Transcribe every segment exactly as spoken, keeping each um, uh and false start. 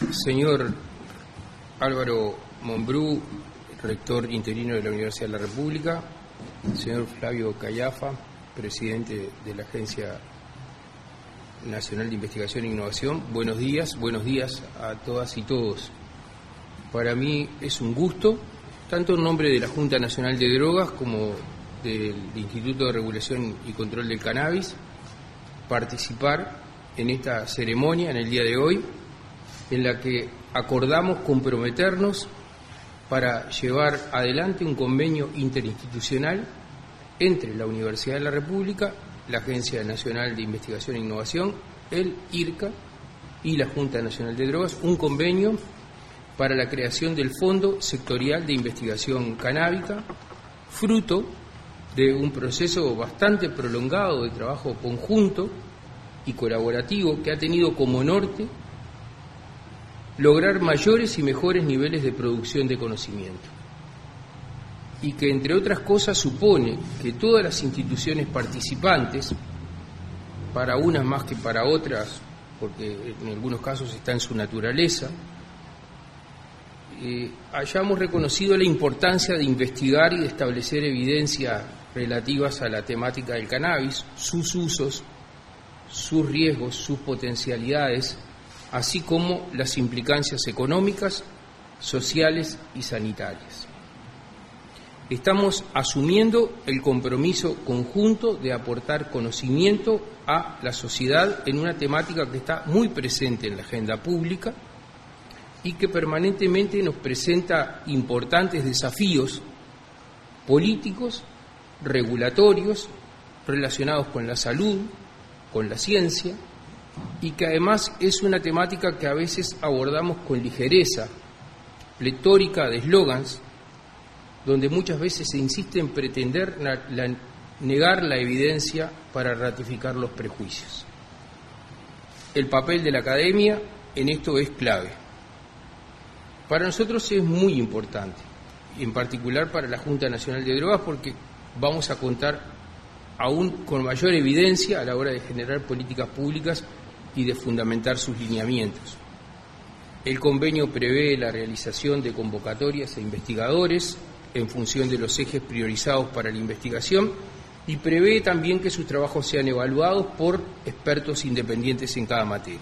Señor Álvaro Mombrú, rector interino de la Universidad de la República, señor Flavio Cayafa, presidente de la Agencia Nacional de Investigación e Innovación, buenos días, buenos días a todas y todos. Para mí es un gusto, tanto en nombre de la Junta Nacional de Drogas como del Instituto de Regulación y Control del Cannabis, participar en esta ceremonia en el día de hoy, en la que acordamos comprometernos para llevar adelante un convenio interinstitucional entre la Universidad de la República, la Agencia Nacional de Investigación e Innovación, el I R C A y la Junta Nacional de Drogas, un convenio para la creación del Fondo Sectorial de Investigación Canábica, fruto de un proceso bastante prolongado de trabajo conjunto y colaborativo que ha tenido como norte lograr mayores y mejores niveles de producción de conocimiento, y que, entre otras cosas, supone que todas las instituciones participantes, para unas más que para otras, porque en algunos casos está en su naturaleza, eh, hayamos reconocido la importancia de investigar y de establecer evidencias relativas a la temática del cannabis, sus usos, sus riesgos, sus potencialidades, así como las implicancias económicas, sociales y sanitarias. Estamos asumiendo el compromiso conjunto de aportar conocimiento a la sociedad en una temática que está muy presente en la agenda pública y que permanentemente nos presenta importantes desafíos políticos, regulatorios, relacionados con la salud, con la ciencia, y que además es una temática que a veces abordamos con ligereza, pletórica de eslogans, donde muchas veces se insiste en pretender la, la, negar la evidencia para ratificar los prejuicios. El papel de la academia en esto es clave. Para nosotros es muy importante, y en particular para la Junta Nacional de Drogas, porque vamos a contar aún con mayor evidencia a la hora de generar políticas públicas y de fundamentar sus lineamientos. El convenio prevé la realización de convocatorias a investigadores en función de los ejes priorizados para la investigación y prevé también que sus trabajos sean evaluados por expertos independientes en cada materia.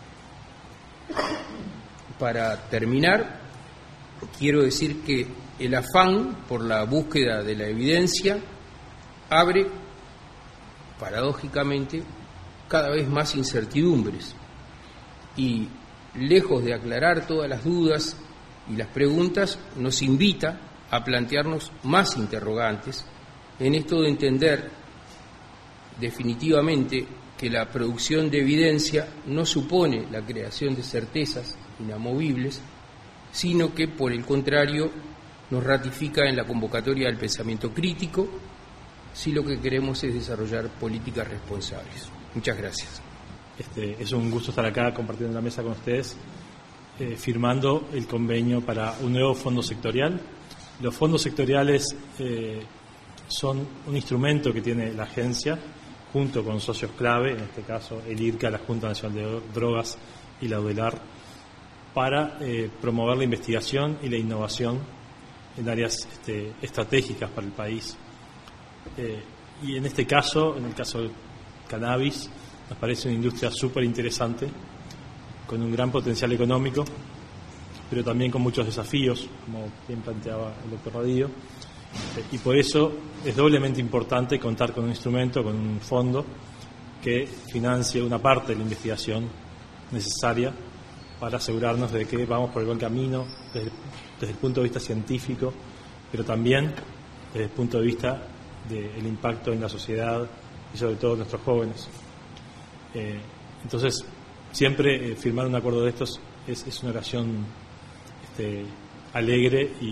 Para terminar, quiero decir que el afán por la búsqueda de la evidencia abre, paradójicamente, cada vez más incertidumbres y, lejos de aclarar todas las dudas y las preguntas, nos invita a plantearnos más interrogantes en esto de entender definitivamente que la producción de evidencia no supone la creación de certezas inamovibles, sino que, por el contrario, nos ratifica en la convocatoria del pensamiento crítico si lo que queremos es desarrollar políticas responsables. Muchas gracias. Este, es un gusto estar acá compartiendo la mesa con ustedes, eh, firmando el convenio para un nuevo fondo sectorial. Los fondos sectoriales eh, son un instrumento que tiene la agencia, junto con socios clave, en este caso el I R C A, la Junta Nacional de Drogas y la UDELAR, para eh, promover la investigación y la innovación en áreas este, estratégicas para el país. Eh, y en este caso, en el caso del cannabis, nos parece una industria súper interesante, con un gran potencial económico, pero también con muchos desafíos, como bien planteaba el doctor Radillo, eh, y por eso es doblemente importante contar con un instrumento, con un fondo que financie una parte de la investigación necesaria para asegurarnos de que vamos por el buen camino desde, desde el punto de vista científico, pero también desde el punto de vista del impacto en la sociedad y sobre todo en nuestros jóvenes. Eh, entonces, siempre eh, firmar un acuerdo de estos es, es una ocasión este, alegre y, y,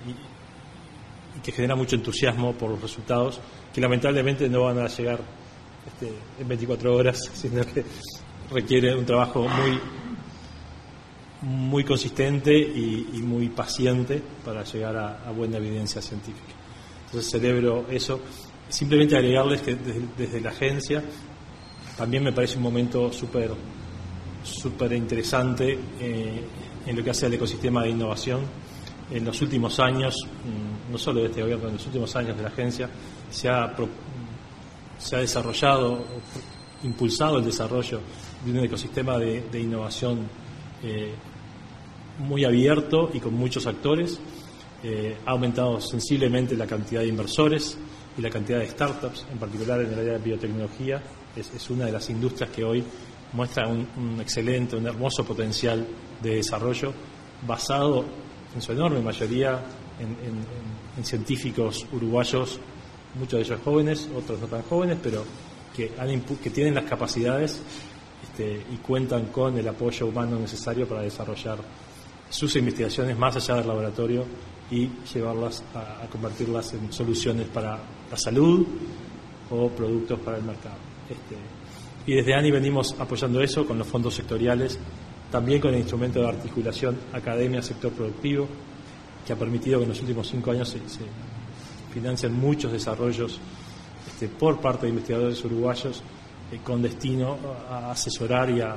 y que genera mucho entusiasmo por los resultados, que lamentablemente no van a llegar este, en veinticuatro horas, sino que requiere un trabajo muy muy consistente y, y muy paciente para llegar a, a buena evidencia científica. Entonces celebro eso. Simplemente agregarles que desde, desde la agencia también me parece un momento súper súper interesante eh, en lo que hace al ecosistema de innovación. En los últimos años, no solo de este gobierno, en los últimos años de la agencia, se ha, se ha desarrollado, impulsado el desarrollo de un ecosistema de, de innovación eh, muy abierto y con muchos actores. Eh, ha aumentado sensiblemente la cantidad de inversores y la cantidad de startups, en particular en el área de biotecnología. Es, es una de las industrias que hoy muestra un, un excelente, un hermoso potencial de desarrollo basado en su enorme mayoría en, en, en científicos uruguayos, muchos de ellos jóvenes, otros no tan jóvenes, pero que, han, que tienen las capacidades este, y cuentan con el apoyo humano necesario para desarrollar sus investigaciones más allá del laboratorio y llevarlas a, a convertirlas en soluciones para la salud o productos para el mercado. Este, y desde ANI venimos apoyando eso con los fondos sectoriales, también con el instrumento de articulación academia-sector productivo, que ha permitido que en los últimos cinco años se, se financien muchos desarrollos este, por parte de investigadores uruguayos eh, con destino a asesorar y a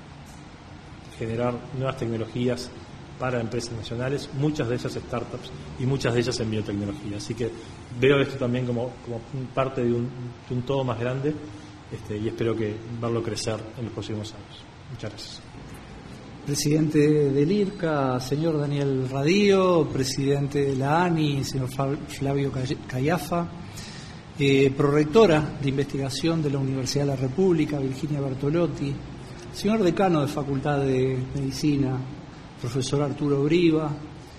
generar nuevas tecnologías para empresas nacionales, muchas de ellas startups y muchas de ellas en biotecnología. Así que veo esto también como, como parte de un, de un todo más grande este, y espero que verlo crecer en los próximos años. Muchas gracias. Presidente del IRCA, señor Daniel Radío, presidente de la ANI, señor Flavio Cayafa, eh, prorectora de investigación de la Universidad de la República, Virginia Bertolotti, señor decano de Facultad de Medicina, profesor Arturo Briva,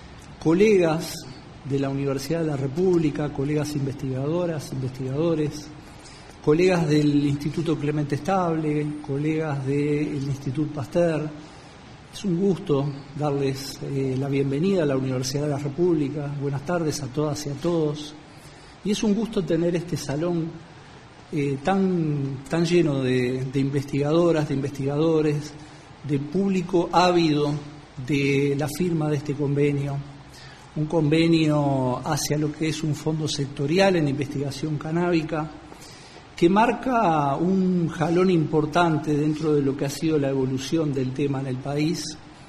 colegas de la Universidad de la República, colegas investigadoras, investigadores, colegas del Instituto Clemente Estable, colegas del Instituto Pasteur. Es un gusto darles eh, la bienvenida a la Universidad de la República. Buenas tardes a todas y a todos. Y es un gusto tener este salón eh, tan, tan lleno de, de investigadoras, de investigadores, de público ávido de la firma de este convenio. Un convenio hacia lo que es un fondo sectorial en investigación canábica, que marca un jalón importante dentro de lo que ha sido la evolución del tema en el país.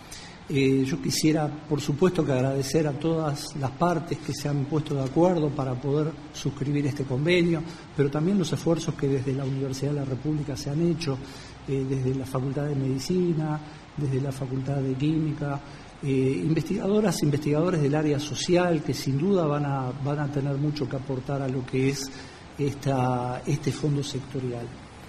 Eh, yo quisiera, por supuesto, que agradecer a todas las partes que se han puesto de acuerdo para poder suscribir este convenio, pero también los esfuerzos que desde la Universidad de la República se han hecho, eh, desde la Facultad de Medicina, desde la Facultad de Química, eh, investigadoras e investigadores del área social que sin duda van a, van a tener mucho que aportar a lo que es Esta, este fondo sectorial.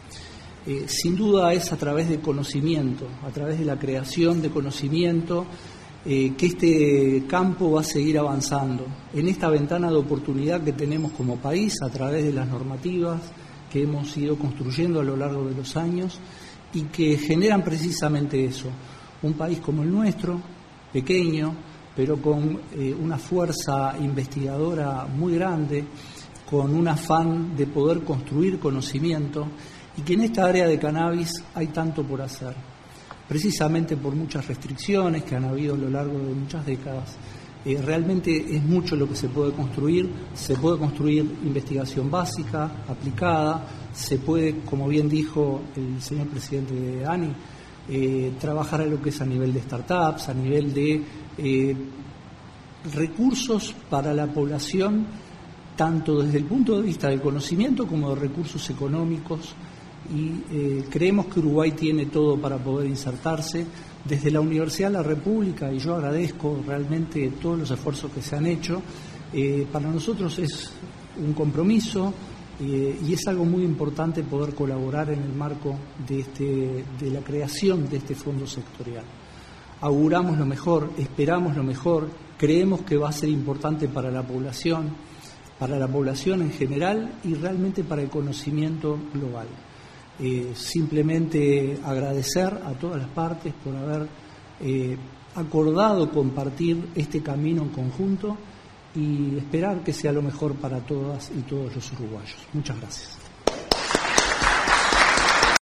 Eh, sin duda es a través de conocimiento, a través de la creación de conocimiento, eh, que este campo va a seguir avanzando. En esta ventana de oportunidad que tenemos como país, a través de las normativas que hemos ido construyendo a lo largo de los años y que generan precisamente eso. Un país como el nuestro, pequeño, pero con eh, una fuerza investigadora muy grande, con un afán de poder construir conocimiento y que en esta área de cannabis hay tanto por hacer, precisamente por muchas restricciones que han habido a lo largo de muchas décadas. Eh, realmente es mucho lo que se puede construir, se puede construir investigación básica, aplicada, se puede, como bien dijo el señor presidente de ANI, eh, trabajar a lo que es a nivel de startups, a nivel de eh, recursos para la población, tanto desde el punto de vista del conocimiento como de recursos económicos, y eh, creemos que Uruguay tiene todo para poder insertarse. Desde la Universidad de la República, y yo agradezco realmente todos los esfuerzos que se han hecho, eh, para nosotros es un compromiso eh, y es algo muy importante poder colaborar en el marco de, este, de la creación de este fondo sectorial. Auguramos lo mejor, esperamos lo mejor, creemos que va a ser importante para la población, para la población en general y realmente para el conocimiento global. Eh, simplemente agradecer a todas las partes por haber eh, acordado compartir este camino en conjunto y esperar que sea lo mejor para todas y todos los uruguayos. Muchas gracias.